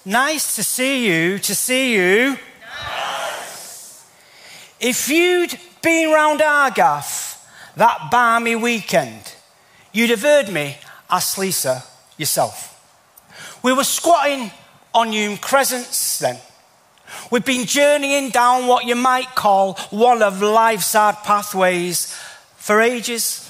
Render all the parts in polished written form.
Nice to see you. Nice. If you'd been round Argath that balmy weekend, you'd have heard me ask Lisa yourself. We were squatting on Hume Crescents then. We'd been journeying down what you might call one of life's hard pathways for ages.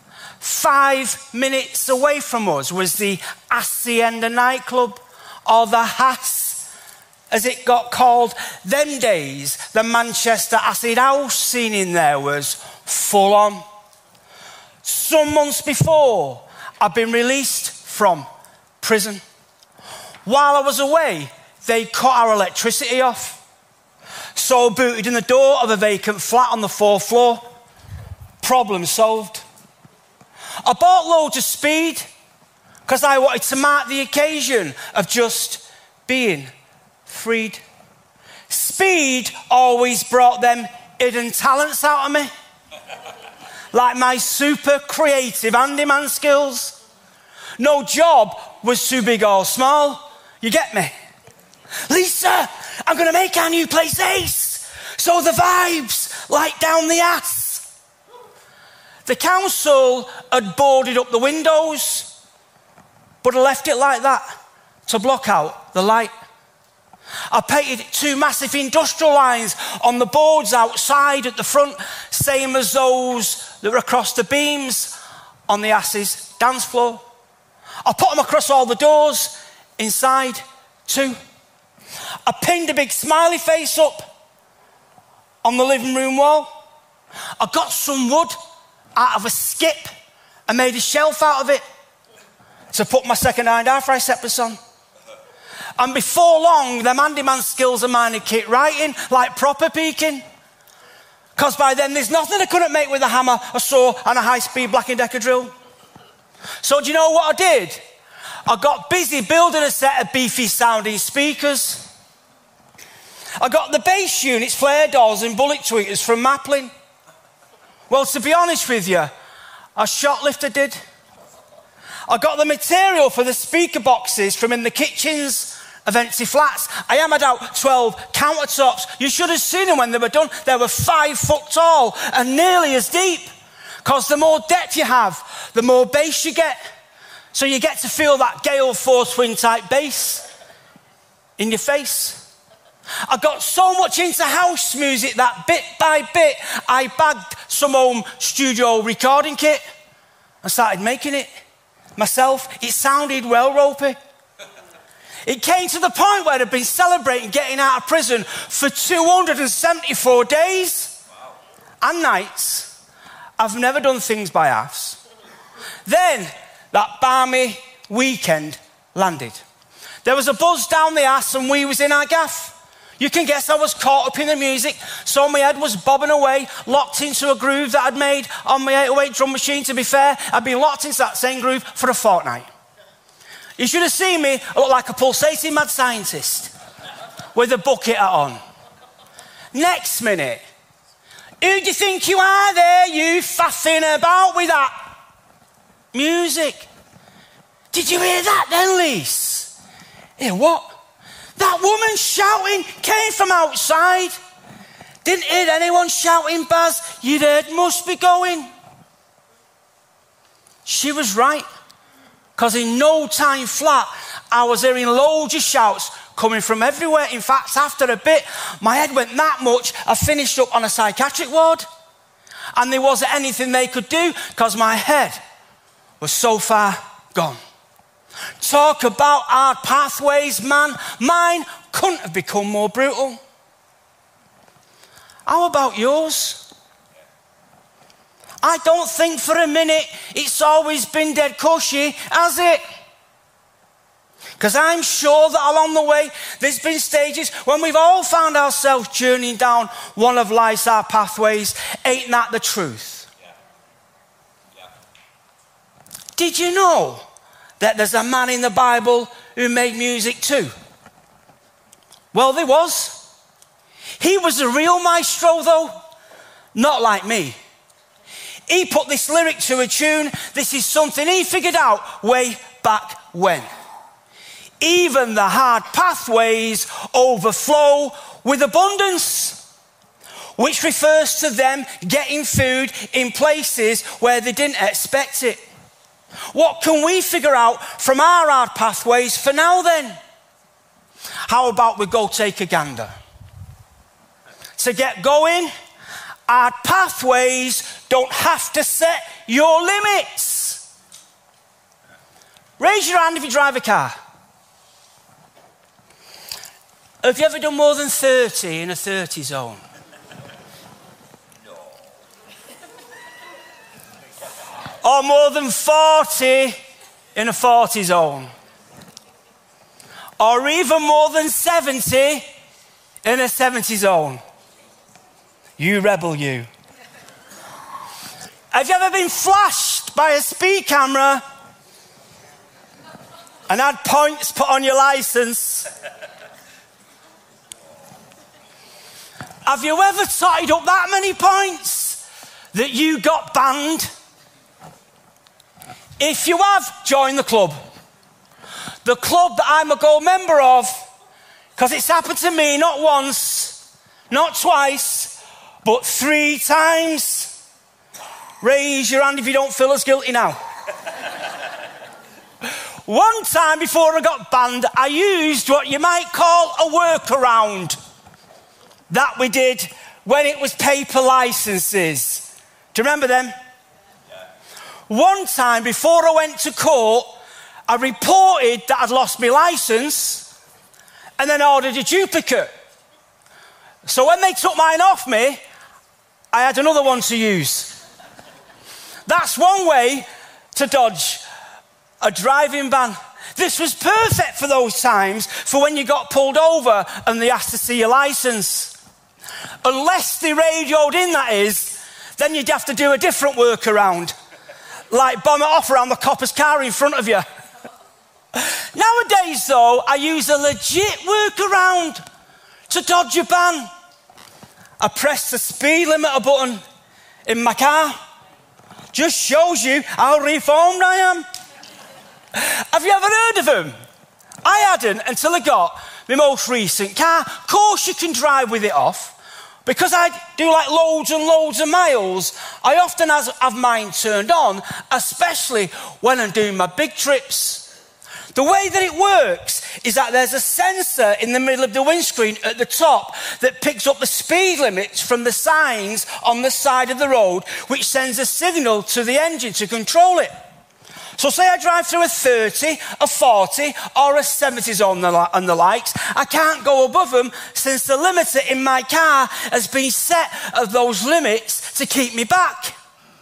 5 minutes away from us was the Hacienda nightclub, or the Hass, as it got called. Them days, the Manchester Acid House scene in there was full on. Some months before, I'd been released from prison. While I was away, they cut our electricity off. So I booted in the door of a vacant flat on the 4th floor. Problem solved. I bought loads of speed because I wanted to mark the occasion of just being freed. Speed always brought them hidden talents out of me. Like my super creative handyman skills. No job was too big or small. You get me? Lisa, I'm going to make our new place ace. So the vibes like down the ass. The council had boarded up the windows, but I left it like that to block out the light. I painted 2 massive industrial lines on the boards outside at the front, same as those that were across the beams on the Ass's dance floor. I put them across all the doors inside too. I pinned a big smiley face up on the living room wall. I got some wood out of a skip and made a shelf out of it to put my second-hand arthriceptus on. And before long, them handyman skills of mine had kicked right in, like proper peaking. Because by then, there's nothing I couldn't make with a hammer, a saw, and a high-speed Black & Decker drill. So do you know what I did? I got busy building a set of beefy-sounding speakers. I got the bass units, flare doors, and bullet tweeters from Maplin. Well, to be honest with you, I shoplifted did. I got the material for the speaker boxes from in the kitchens of empty flats. I hammered out 12 countertops. You should have seen them when they were done. They were 5 foot tall and nearly as deep. Because the more depth you have, the more bass you get. So you get to feel that Gale Force Twin type bass in your face. I got so much into house music that bit by bit, I bagged some home studio recording kit and started making it myself. It sounded well ropey. It came to the point where I'd been celebrating getting out of prison for 274 days and nights. I've never done things by halves. Then that balmy weekend landed. There was a buzz down the ass and we was in our gaff. You can guess I was caught up in the music, so my head was bobbing away, locked into a groove that I'd made on my 808 drum machine. To be fair, I'd been locked into that same groove for a fortnight. You should have seen me. I look like a pulsating mad scientist with a bucket hat on. Next minute, who do you think you are there, you faffing about with that music? Did you hear that then, Lise? Hear what? That woman shouting came from outside. Didn't hear anyone shouting, Baz. You'd heard must be going. She was right. Because in no time flat, I was hearing loads of shouts coming from everywhere. In fact, after a bit, my head went that much, I finished up on a psychiatric ward. And there wasn't anything they could do because my head was so far gone. Talk about hard pathways, man. Mine couldn't have become more brutal. How about yours? I don't think for a minute it's always been dead cushy, has it? Because I'm sure that along the way there's been stages when we've all found ourselves journeying down one of life's hard pathways. Ain't that the truth? Yeah. Did you know that there's a man in the Bible who made music too? Well, there was. He was a real maestro though, not like me. He put this lyric to a tune. This is something he figured out way back when. even the hard pathways overflow with abundance, which refers to them getting food in places where they didn't expect it. What can we figure out from our hard pathways for now then? How about we go take a gander? To get going, hard pathways don't have to set your limits. Raise your hand if you drive a car. Have you ever done more than 30 in a 30 zone? No. Or more than 40 in a 40 zone? Or even more than 70 in a 70 zone? You rebel, you. Have you ever been flashed by a speed camera and had points put on your license? Have you ever totted up that many points that you got banned? If you have, join the club. The club that I'm a gold member of, because it's happened to me not once, not twice, but 3 times. Raise your hand if you don't feel as guilty now. One time before I got banned, I used what you might call a workaround that we did when it was paper licenses. Do you remember them? Yeah. One time before I went to court, I reported that I'd lost my license and then ordered a duplicate. So when they took mine off me, I had another one to use. That's one way to dodge a driving ban. This was perfect for those times, for when you got pulled over and they asked to see your license. Unless they radioed in, that is, then you'd have to do a different workaround. Like bomb it off around the copper's car in front of you. Nowadays, though, I use a legit workaround to dodge a ban. I press the speed limiter button in my car. Just shows you how reformed I am. Have you ever heard of them? I hadn't until I got my most recent car. Of course you can drive with it off. Because I do like loads and loads of miles, I often have mine turned on, especially when I'm doing my big trips. The way that it works is that there's a sensor in the middle of the windscreen at the top that picks up the speed limits from the signs on the side of the road, which sends a signal to the engine to control it. So say I drive through a 30, a 40 or a 70 zone and the likes, I can't go above them since the limiter in my car has been set at those limits to keep me back.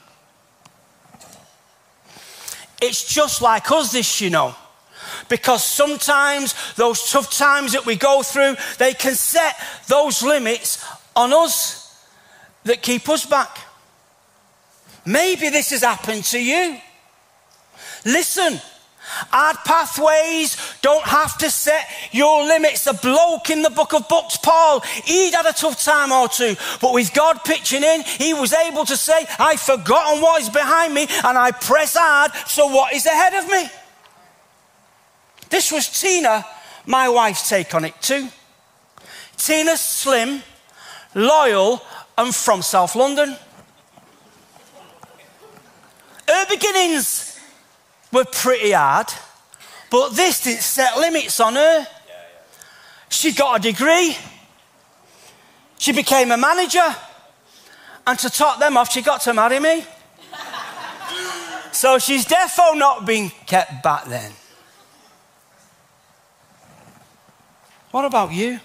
It's just like us, this, you know. Because sometimes those tough times that we go through, they can set those limits on us that keep us back. Maybe this has happened to you. Listen, hard pathways don't have to set your limits. The bloke in the book of books, Paul, he'd had a tough time or two, but with God pitching in, he was able to say, I've forgotten what is behind me and I press hard, so what is ahead of me? This was Tina, my wife's take on it too. Tina's slim, loyal, and from South London. Her beginnings were pretty hard, but this didn't set limits on her. She got a degree. She became a manager. And to top them off, she got to marry me. So she's defo not been kept back then. What about you?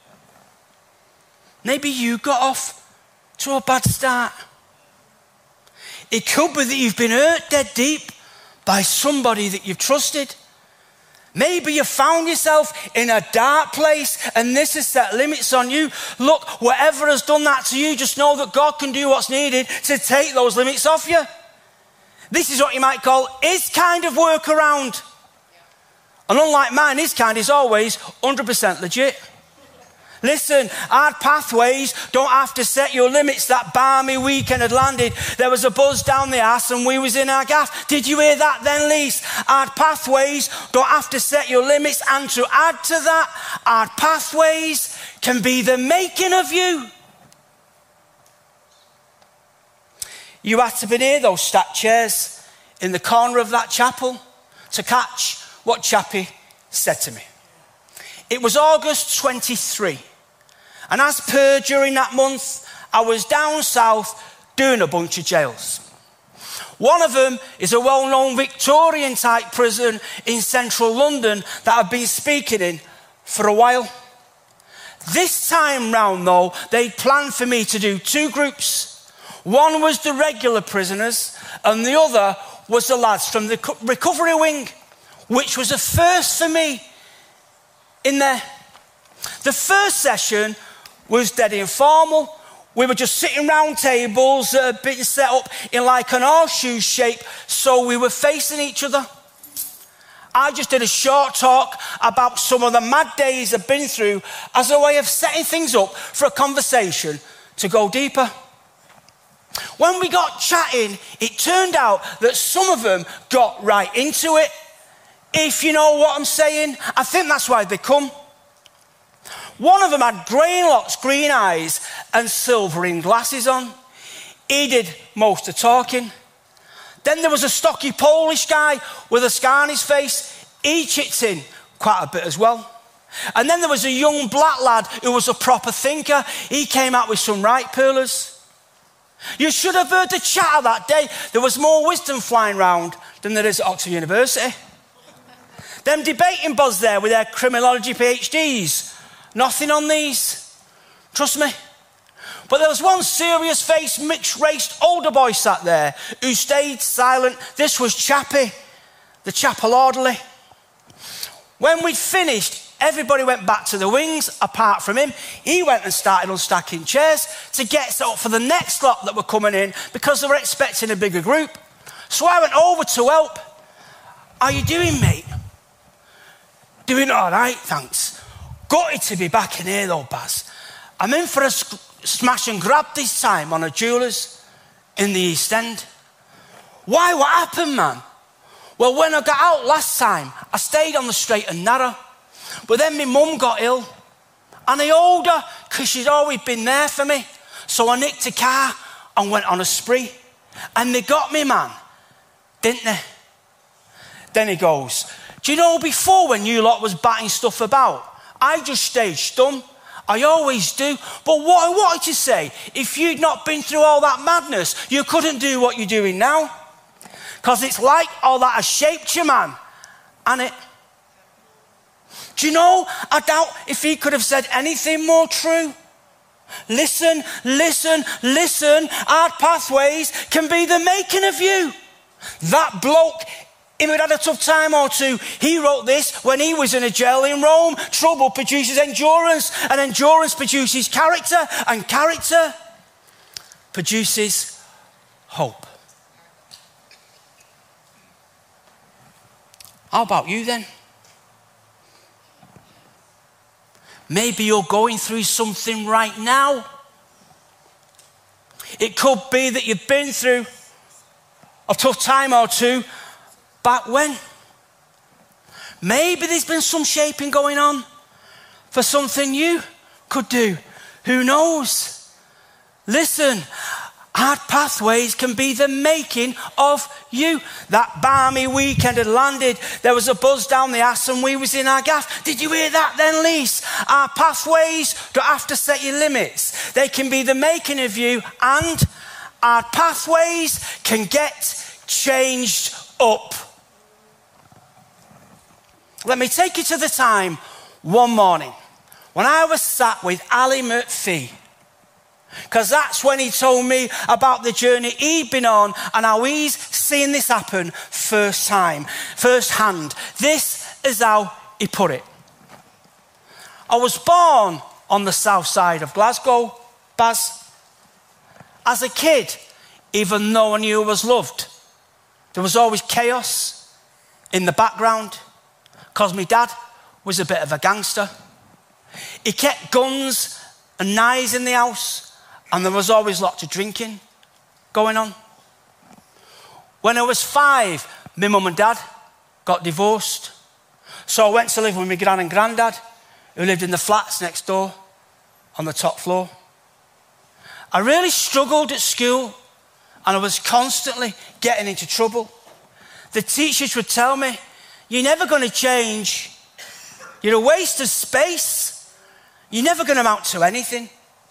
Maybe you got off to a bad start. It could be that you've been hurt dead deep by somebody that you've trusted. Maybe you found yourself in a dark place and this has set limits on you. Look, whatever has done that to you, just know that God can do what's needed to take those limits off you. This is what you might call his kind of workaround. And unlike mine, his kind is always 100% legit. Listen, hard pathways don't have to set your limits. That balmy weekend had landed. There was a buzz down the arse and we was in our gaff. Did you hear that then, Lise? Hard pathways don't have to set your limits. And to add to that, hard pathways can be the making of you. You had to be near those stacked chairs in the corner of that chapel to catch what Chappie said to me. It was August 23. And as per during that month, I was down south doing a bunch of jails. One of them is a well-known Victorian-type prison in central London that I've been speaking in for a while. This time round, though, they'd planned for me to do two groups. One was the regular prisoners, and the other was the lads from the recovery wing, which was a first for me in there. The first session was dead informal. We were just sitting round tables that had been set up in like an horseshoe shape, so we were facing each other. I just did a short talk about some of the mad days I've been through as a way of setting things up for a conversation to go deeper. When we got chatting, it turned out that some of them got right into it. If you know what I'm saying, I think that's why they come. One of them had grey locks, green eyes, and silvering glasses on. He did most of the talking. Then there was a stocky Polish guy with a scar on his face. He chipped in quite a bit as well. And then there was a young black lad who was a proper thinker. He came out with some right pearlers. You should have heard the chatter that day. There was more wisdom flying round than there is at Oxford University. Them debating buzz there with their criminology PhDs. Nothing on these. Trust me. But there was one serious-faced, mixed-raced older boy sat there who stayed silent. This was Chappie, the chapel orderly. When we'd finished, everybody went back to the wings, apart from him. He went and started unstacking chairs to get set up for the next lot that were coming in because they were expecting a bigger group. So I went over to help. How you doing, mate? Doing all right, thanks. Gutted to be back in here though, Baz. I'm in for a smash and grab this time on a jeweller's in the East End. Why, what happened, man? Well, when I got out last time, I stayed on the straight and narrow. But then my mum got ill. And I owed her because she'd always been there for me. So I nicked a car and went on a spree. And they got me, man. Didn't they? Then he goes, do you know before when you lot was batting stuff about, I just stayed stum. I always do. But what I wanted to say, if you'd not been through all that madness, you couldn't do what you're doing now. Because it's like all that has shaped you, man. And it... Do you know, I doubt if he could have said anything more true. Listen, listen, listen. Hard pathways can be the making of you. That bloke, he had a tough time or two. He wrote this when he was in a jail in Rome. Trouble produces endurance, and endurance produces character, and character produces hope. How about you then? Maybe you're going through something right now. It could be that you've been through a tough time or two back when. Maybe there's been some shaping going on for something you could do. Who knows? Listen, hard pathways can be the making of you. That balmy weekend had landed. There was a buzz down the ass and we was in our gaff. Did you hear that then, Lise? Our pathways don't have to set your limits. They can be the making of you, and our pathways can get changed up. Let me take you to the time one morning when I was sat with Ali McPhee. Because that's when he told me about the journey he'd been on and how he's seen this happen first hand. This is how he put it. I was born on the south side of Glasgow, Baz. As a kid, even though I knew I was loved, there was always chaos in the background because my dad was a bit of a gangster. He kept guns and knives in the house, and there was always lots of drinking going on. When I was 5, my mum and dad got divorced. So I went to live with my gran and granddad, who lived in the flats next door on the top floor. I really struggled at school, and I was constantly getting into trouble. The teachers would tell me, "You're never going to change. You're a waste of space. You're never going to amount to anything."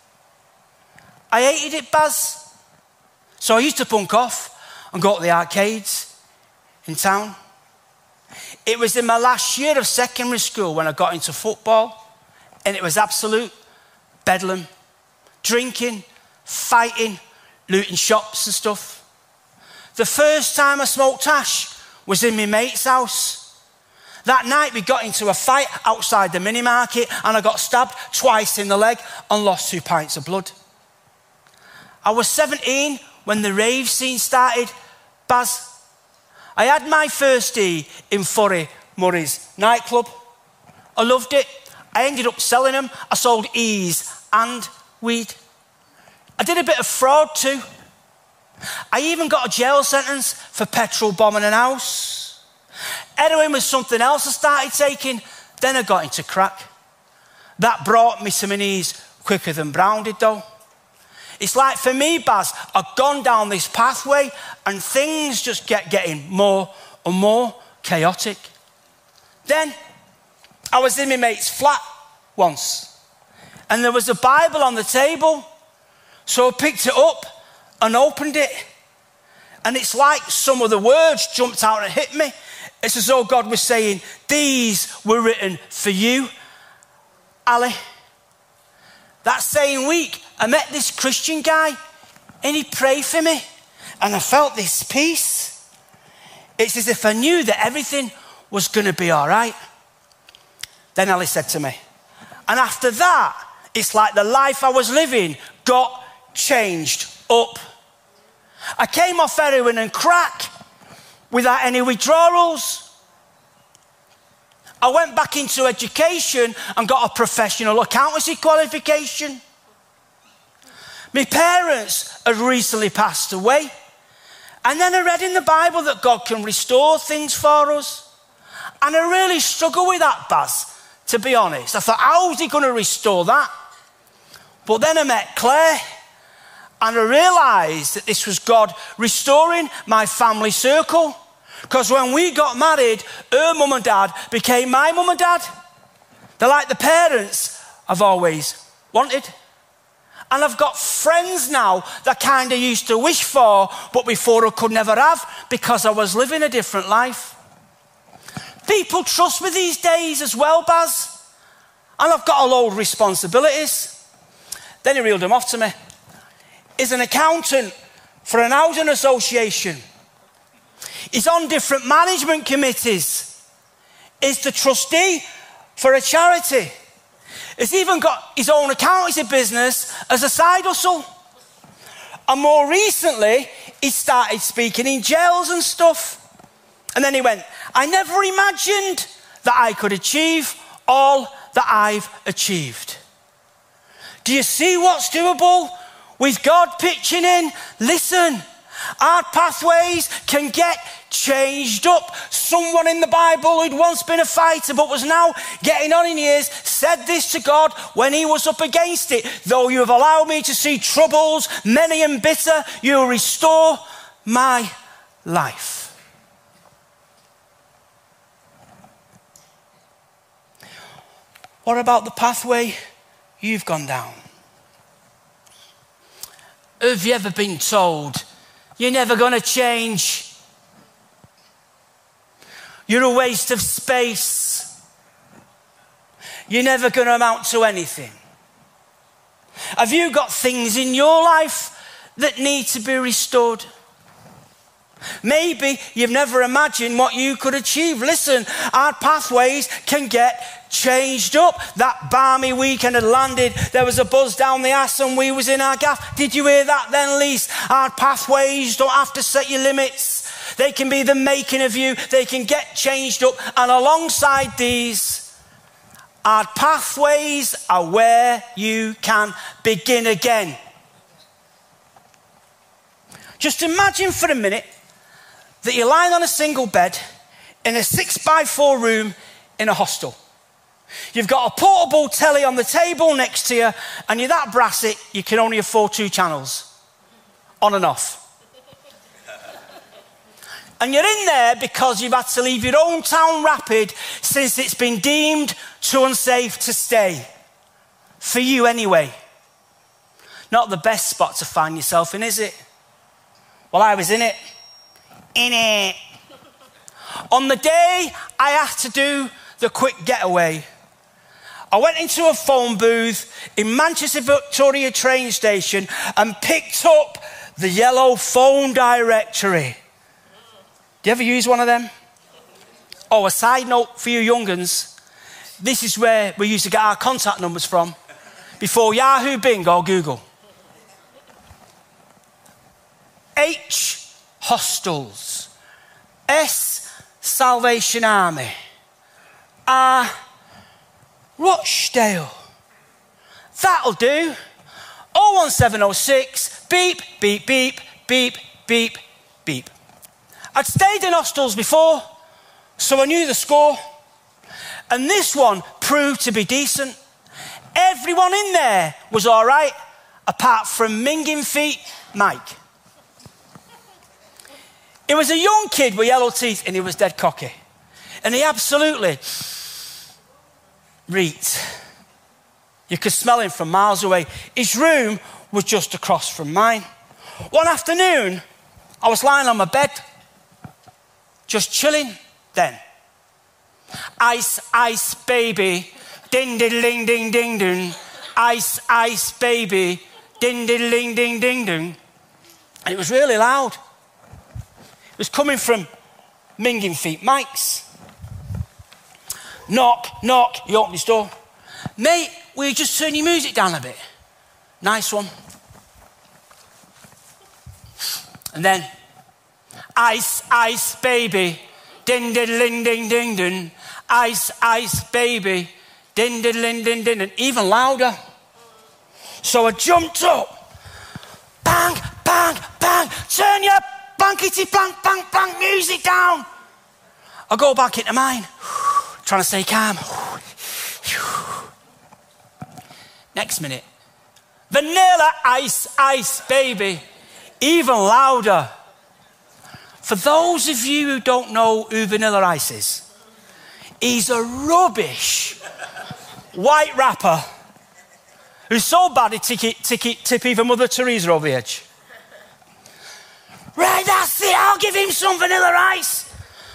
I hated it, Baz. So I used to bunk off and go to the arcades in town. It was in my last year of secondary school when I got into football, and it was absolute bedlam. Drinking, fighting, looting shops and stuff. The first time I smoked hash was in my mate's house. That night we got into a fight outside the mini market, and I got stabbed twice in the leg and lost 2 pints of blood. I was 17 when the rave scene started. Baz, I had my first E in Furry Murray's nightclub. I loved it. I ended up selling them. I sold E's and weed. I did a bit of fraud too. I even got a jail sentence for petrol bombing an house. Heroin was something else I started taking. Then I got into crack. That brought me to my knees quicker than Brown did though. It's like for me, Baz, I've gone down this pathway and things just getting more and more chaotic. Then I was in my mate's flat once, and there was a Bible on the table. So I picked it up and opened it, and it's like some of the words jumped out and hit me. It's as though God was saying, "These were written for you, Ali." That same week, I met this Christian guy, and he prayed for me, and I felt this peace. It's as if I knew that everything was going to be all right. Then Ali said to me, and after that, it's like the life I was living got changed up. I came off heroin and crack without any withdrawals. I went back into education and got a professional accountancy qualification. My parents had recently passed away. And then I read in the Bible that God can restore things for us. And I really struggled with that, Baz, to be honest. I thought, how's he going to restore that? But then I met Claire, and I realised that this was God restoring my family circle. Because when we got married, her mum and dad became my mum and dad. They're like the parents I've always wanted. And I've got friends now that kind of used to wish for, but before I could never have, because I was living a different life. People trust me these days as well, Baz. And I've got a load of responsibilities. Then he reeled them off to me. He's an accountant for an housing association. He's on different management committees. He's the trustee for a charity. He's even got his own accountancy business as a side hustle. And more recently, he started speaking in jails and stuff. And then he went, I never imagined that I could achieve all that I've achieved. Do you see what's doable with God pitching in? Listen, our pathways can get changed up. Someone in the Bible who'd once been a fighter but was now getting on in years said this to God when he was up against it. Though you have allowed me to see troubles, many and bitter, you will restore my life. What about the pathway you've gone down? Have you ever been told you're never going to change? You're a waste of space. You're never going to amount to anything. Have you got things in your life that need to be restored? Maybe you've never imagined what you could achieve. Listen, our pathways can get changed up. That balmy weekend had landed. There was a buzz down the ass and we was in our gaff. Did you hear that then, Lise? Our pathways don't have to set your limits. They can be the making of you. They can get changed up. And alongside these, Hard pathways are where you can begin again. Just imagine for a minute that you're lying on a single bed in a 6x4 room in a hostel. You've got a portable telly on the table next to you, and you're that brassy you can only afford 2 channels, on and off. And you're in there because you've had to leave your own town rapid since it's been deemed too unsafe to stay. For you anyway. Not the best spot to find yourself in, is it? Well, I was in it. In it. On the day I had to do the quick getaway, I went into a phone booth in Manchester Victoria train station and picked up the yellow phone directory. Do you ever use one of them? Oh, a side note for you young'uns. This is where we used to get our contact numbers from before Yahoo, Bing or Google. H, hostels. S, Salvation Army. R, Rochdale. That'll do. 01706, beep, beep, beep, beep, beep, beep. I'd stayed in hostels before, so I knew the score. And this one proved to be decent. Everyone in there was all right, apart from Minging Feet Mike. He was a young kid with yellow teeth, and he was dead cocky. And he absolutely reeked. You could smell him from miles away. His room was just across from mine. One afternoon, I was lying on my bed, just chilling then. Ice, ice, baby. Ding, ding, ding, ding, ding, ding. Ice, ice, baby. Ding, ding, ding, ding, ding, ding. And it was really loud. It was coming from Minging Feet Mike's. Knock, knock. He opened his door. Mate, will you just turn your music down a bit? Nice one. And then, ice, ice, baby. Ding, ding, ding, ding, ding, ding. Ice, ice, baby. Ding, ding, ding, ding, ding, ding. Even louder. So I jumped up. Bang, bang, bang. Turn your blankety blank, bang, bang music down. I go back into mine. Trying to stay calm. Next minute. Vanilla ice, ice, baby. Even louder. For those of you who don't know who Vanilla Ice is, he's a rubbish white rapper who's so bad he'd tip even Mother Teresa over the edge. Right, that's it. I'll give him some Vanilla Ice.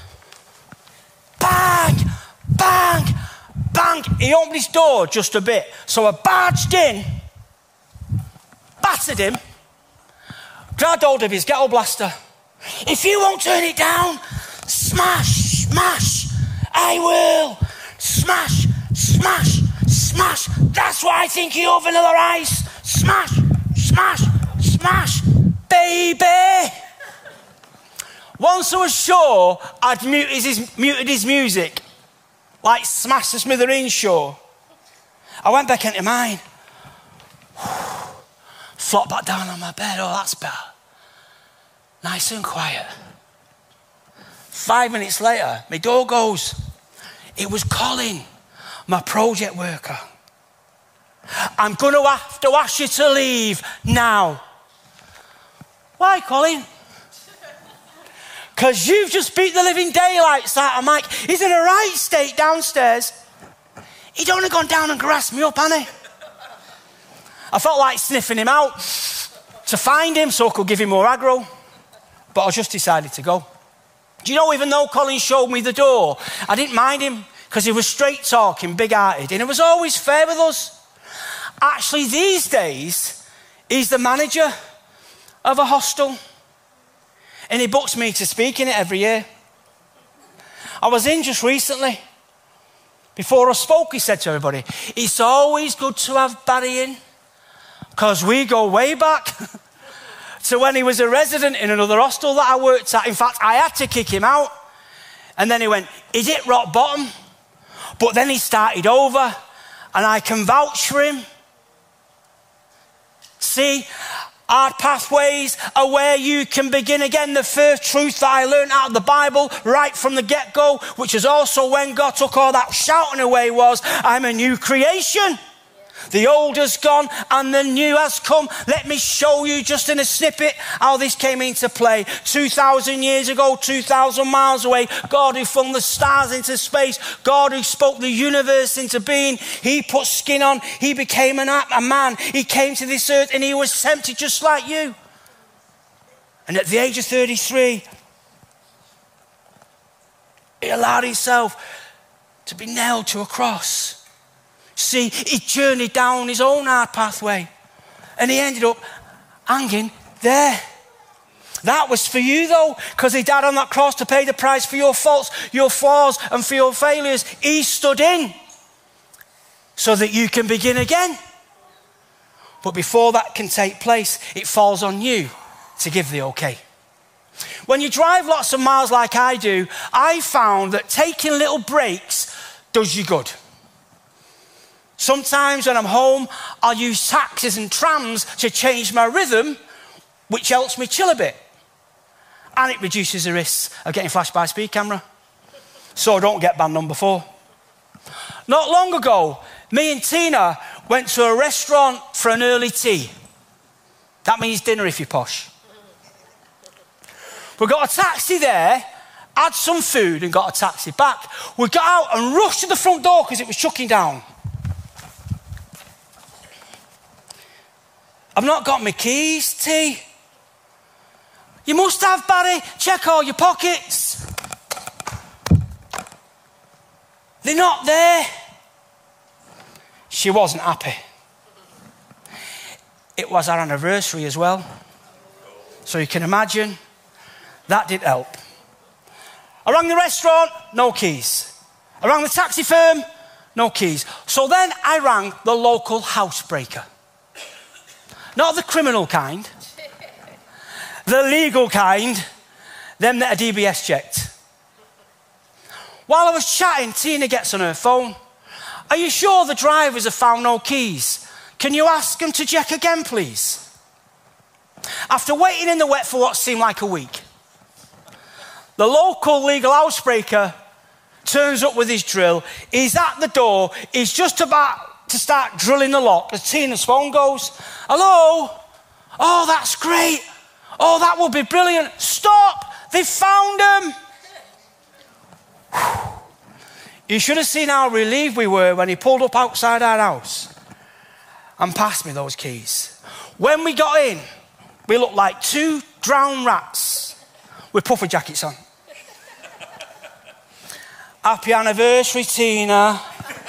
Bang, bang, bang. He opened his door just a bit, so I barged in, battered him, grabbed hold of his ghetto blaster. If you won't turn it down, smash, smash, I will. Smash, smash, smash. That's what I think of your Vanilla Ice. Smash, smash, smash, baby. Once I was sure I'd muted his music, like Smash the Smithereens show, I went back into mine. Flopped back down on my bed. Oh, that's better. Nice and quiet. 5 minutes later, my door goes. It was Colin, my project worker. I'm going to have to ask you to leave now. Why, Colin? Because you've just beat the living daylights out of Mike. He's in a right state downstairs. He'd only gone down and grassed me up, hadn't he? I felt like sniffing him out to find him so I could give him more aggro. But I just decided to go. Do you know, even though Colin showed me the door, I didn't mind him because he was straight talking, big-hearted, and it was always fair with us. Actually, these days, he's the manager of a hostel, and he books me to speak in it every year. I was in just recently. Before I spoke, he said to everybody, it's always good to have Barry in because we go way back. So when he was a resident in another hostel that I worked at, in fact, I had to kick him out. And then he went, he's hit rock bottom. But then he started over, and I can vouch for him. See, our pathways are where you can begin again. The first truth that I learned out of the Bible right from the get-go, which is also when God took all that shouting away, was, I'm a new creation. The old has gone and the new has come. Let me show you just in a snippet how this came into play. 2,000 years ago, 2,000 miles away, God who flung the stars into space, God who spoke the universe into being, he put skin on, he became a man. He came to this earth and he was tempted just like you. And at the age of 33, he allowed himself to be nailed to a cross. See, he journeyed down his own hard pathway and he ended up hanging there. That was for you though, because he died on that cross to pay the price for your faults, your flaws and for your failures. He stood in so that you can begin again. But before that can take place, it falls on you to give the okay. When you drive lots of miles like I do, I found that taking little breaks does you good. Sometimes when I'm home, I'll use taxis and trams to change my rhythm, which helps me chill a bit. And it reduces the risks of getting flashed by a speed camera. So I don't get ban number 4. Not long ago, me and Tina went to a restaurant for an early tea. That means dinner if you're posh. We got a taxi there, had some food and got a taxi back. We got out and rushed to the front door because it was chucking down. I've not got my keys, T. You must have, Barry. Check all your pockets. They're not there. She wasn't happy. It was our anniversary as well. So you can imagine, that didn't help. I rang the restaurant, no keys. I rang the taxi firm, no keys. So then I rang the local housebreaker. Not the criminal kind, the legal kind, them that are DBS checked. While I was chatting, Tina gets on her phone. Are you sure the drivers have found no keys? Can you ask them to check again, please? After waiting in the wet for what seemed like a week, the local legal housebreaker turns up with his drill. He's at the door. He's just about to start drilling the lock as Tina's phone goes. Hello? Oh, that's great. Oh, that will be brilliant. Stop! They found him. You should have seen how relieved we were when he pulled up outside our house and passed me those keys. When we got in, we looked like 2 drowned rats with puffer jackets on. Happy anniversary, Tina.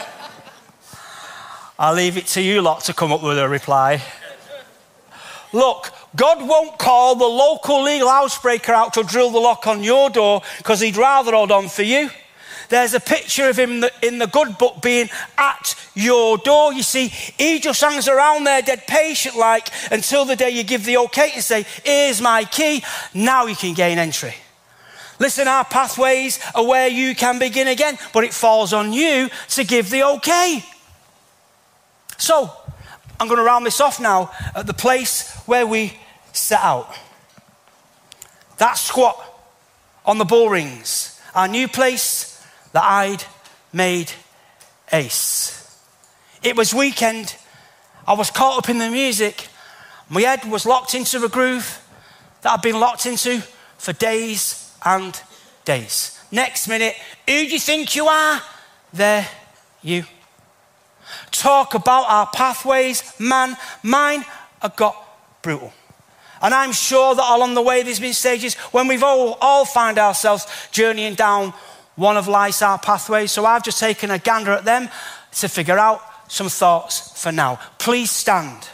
I'll leave it to you lot to come up with a reply. Look, God won't call the local legal housebreaker out to drill the lock on your door because he'd rather hold on for you. There's a picture of him in the good book being at your door. You see, he just hangs around there dead patient like until the day you give the okay and say, here's my key, now you can gain entry. Listen, our pathways are where you can begin again, but it falls on you to give the okay. So, I'm going to round this off now at the place where we set out. That squat on the bull rings, our new place that I'd made ace. It was weekend. I was caught up in the music. My head was locked into a groove that I'd been locked into for days and days. Next minute, who do you think you are? There you. Talk about our pathways, man, mine have got brutal. And I'm sure that along the way there's been stages when we've all found ourselves journeying down one of life's our pathways. So I've just taken a gander at them to figure out some thoughts for now. Please stand.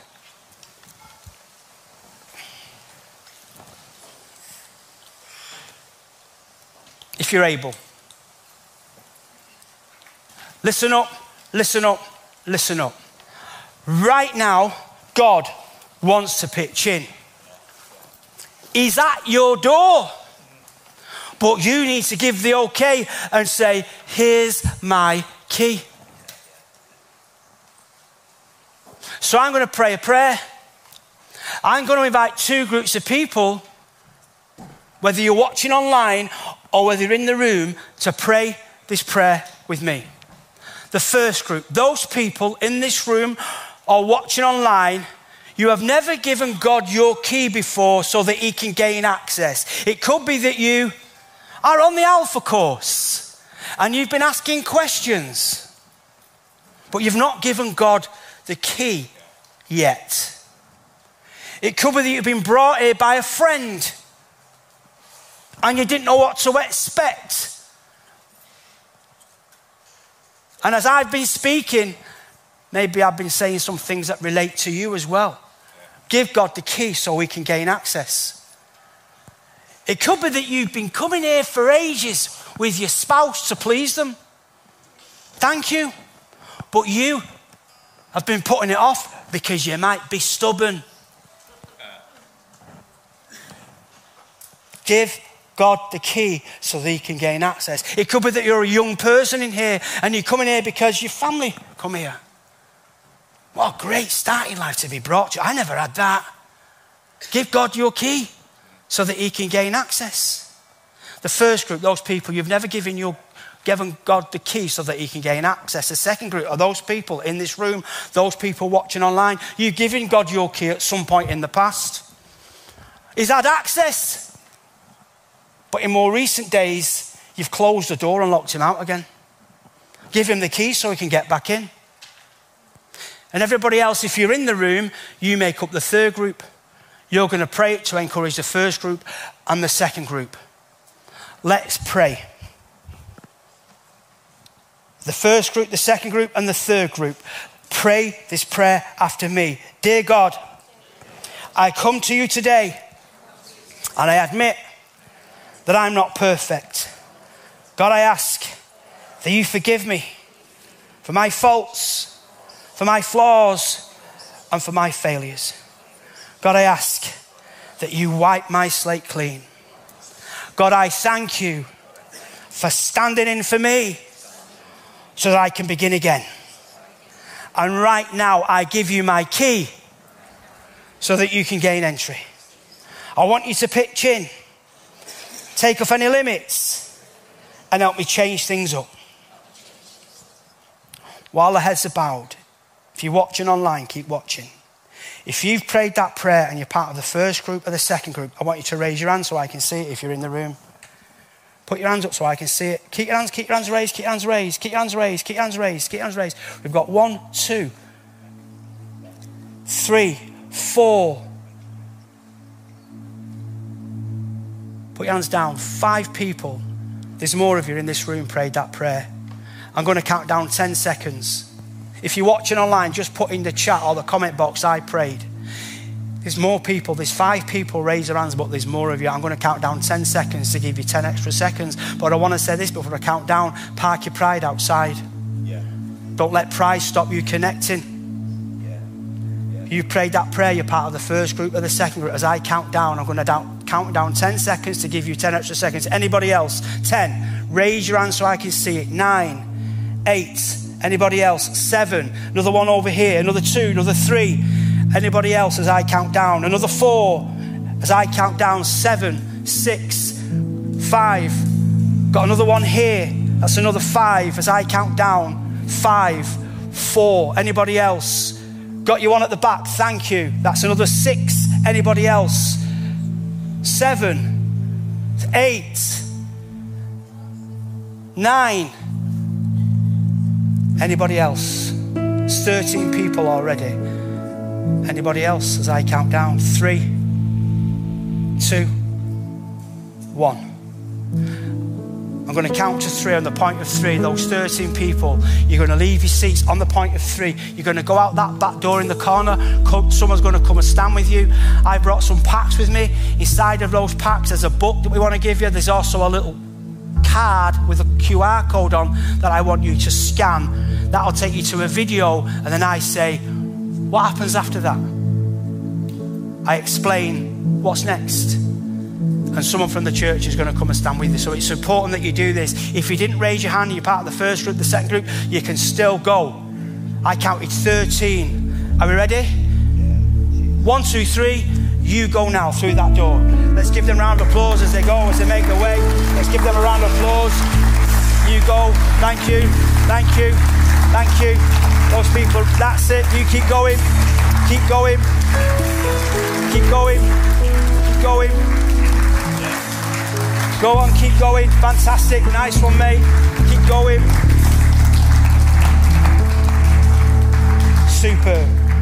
If you're able. Listen up, listen up, listen up. Right now, God wants to pitch in. He's at your door. But you need to give the okay and say, here's my key. So I'm going to pray a prayer. I'm going to invite two groups of people, whether you're watching online or whether you're in the room, to pray this prayer with me. The first group, those people in this room or watching online, you have never given God your key before so that he can gain access. It could be that you are on the Alpha course and you've been asking questions, but you've not given God the key yet. It could be that you've been brought here by a friend and you didn't know what to expect. And as I've been speaking, maybe I've been saying some things that relate to you as well. Give God the key so he can gain access. It could be that you've been coming here for ages with your spouse to please them. Thank you. But you have been putting it off because you might be stubborn. Give God the key so that he can gain access. It could be that you're a young person in here and you're coming here because your family come here. What a great starting life to be brought to. I never had that. Give God your key so that he can gain access. The first group, those people, you've never given God the key so that he can gain access. The second group are those people in this room, those people watching online. You've given God your key at some point in the past. He's had access. But in more recent days, you've closed the door and locked him out again. Give him the key so he can get back in. And everybody else, if you're in the room, you make up the third group. You're going to pray to encourage the first group and the second group. Let's pray. The first group, the second group, and the third group. Pray this prayer after me. Dear God, I come to you today and I admit that I'm not perfect. God, I ask that you forgive me for my faults, for my flaws, and for my failures. God, I ask that you wipe my slate clean. God, I thank you for standing in for me so that I can begin again. And right now, I give you my key so that you can gain entry. I want you to pitch in, take off any limits, and help me change things up. While the heads are bowed, if you're watching online, keep watching. If you've prayed that prayer and you're part of the first group or the second group, I want you to raise your hand so I can see it if you're in the room. Put your hands up so I can see it. Keep your hands raised, keep your hands raised, keep your hands raised, keep your hands raised, keep your hands raised. We've got 1, 2, 3, 4. Put your hands down. 5 people. There's more of you in this room prayed that prayer. I'm going to count down 10 seconds. If you're watching online, just put in the chat or the comment box, I prayed. There's more people. There's 5 people raise their hands, but there's more of you. I'm going to count down 10 seconds to give you 10 extra seconds. But I want to say this before I count down. Park your pride outside. Yeah. Don't let pride stop you connecting. You prayed that prayer, you're part of the first group or the second group. As I count down, I'm going to count down 10 seconds to give you 10 extra seconds. Anybody else? 10. Raise your hand so I can see it. 9, 8. Anybody else? 7. Another one over here. Another 2. Another 3. Anybody else as I count down? Another 4. As I count down. 7, 6, 5. Got another one here. That's another 5 as I count down. 5, 4. Anybody else? Got you one at the back. Thank you. That's another 6. Anybody else? 7, 8, 9. Anybody else? It's 13 people already. Anybody else as I count down? 3, 2, 1. I'm going to count to 3 on the point of 3. Those 13 people, you're going to leave your seats on the point of 3. You're going to go out that back door in the corner. Someone's going to come and stand with you. I brought some packs with me. Inside of those packs, there's a book that we want to give you. There's also a little card with a QR code on that I want you to scan. That'll take you to a video, and then I say, what happens after that? I explain what's next. and someone from the church is going to come and stand with you. So it's important that you do this. If you didn't raise your hand, you're part of the first group, the second group, you can still go. I counted 13. Are we ready? 1, 2, 3. You go now through that door. Let's give them a round of applause as they go, as they make their way. Let's give them a round of applause. You go. Thank you. Thank you. Thank you. Those people, that's it. You keep going. Keep going. Keep going. Keep going. Go on, keep going. Fantastic. Nice one, mate. Keep going. Superb.